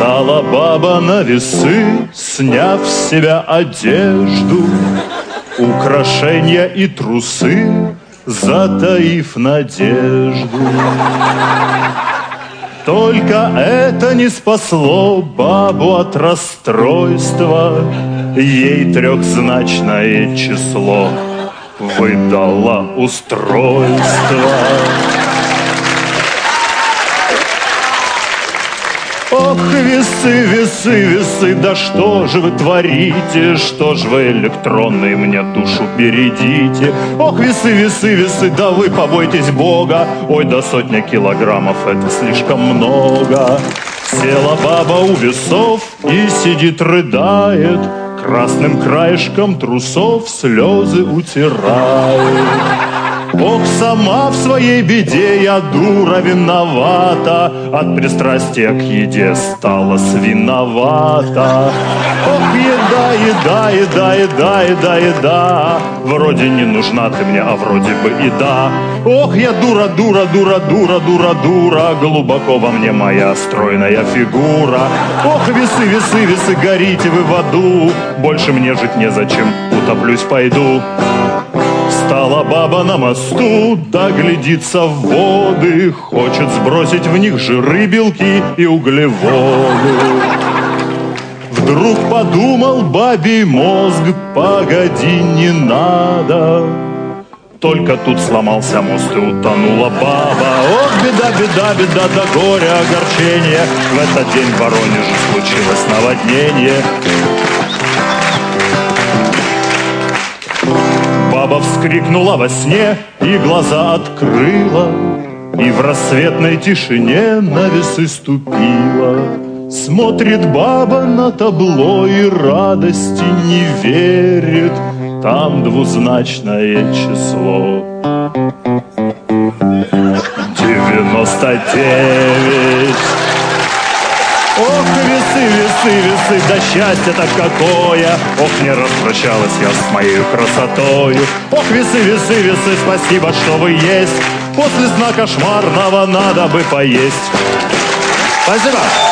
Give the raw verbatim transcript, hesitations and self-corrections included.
Встала баба на весы, сняв с себя одежду, украшения и трусы, затаив надежду. Только это не спасло бабу от расстройства. Ей трехзначное число выдало устройство. Ох, весы, весы, весы, да что же вы творите? Что ж вы электронные мне душу бередите? Ох, весы, весы, весы, да вы побойтесь Бога. Ой, да сотня килограммов это слишком много. Села баба у весов и сидит, рыдает, красным краешком трусов слезы утирает. Ох, сама в своей беде я, дура, виновата, от пристрастия к еде стала свиновата. Ох, еда, еда, еда, еда, еда, еда, вроде не нужна ты мне, а вроде бы и да. Ох, я дура, дура, дура, дура, дура, дура, глубоко во мне моя стройная фигура. Ох, весы, весы, весы, горите вы в аду, больше мне жить незачем, утоплюсь пойду. Встала баба на мосту, да глядится в воды, хочет сбросить в них жиры, белки и углеводы. Вдруг подумал бабий мозг, погоди, не надо. Только тут сломался мост и утонула баба. Ох, беда, беда, беда, да горе, огорчение. В этот день в Воронеже случилось наводнение. Баба вскрикнула во сне и глаза открыла, и в рассветной тишине на весы ступила. Смотрит баба на табло и радости не верит, там двузначное число девяносто девять. Ох, весы, весы, весы, да счастье-то какое! Ох, не распрощалась я с моей красотою. Ох, весы, весы, весы, спасибо, что вы есть. После сна кошмарного надо бы поесть. Спасибо!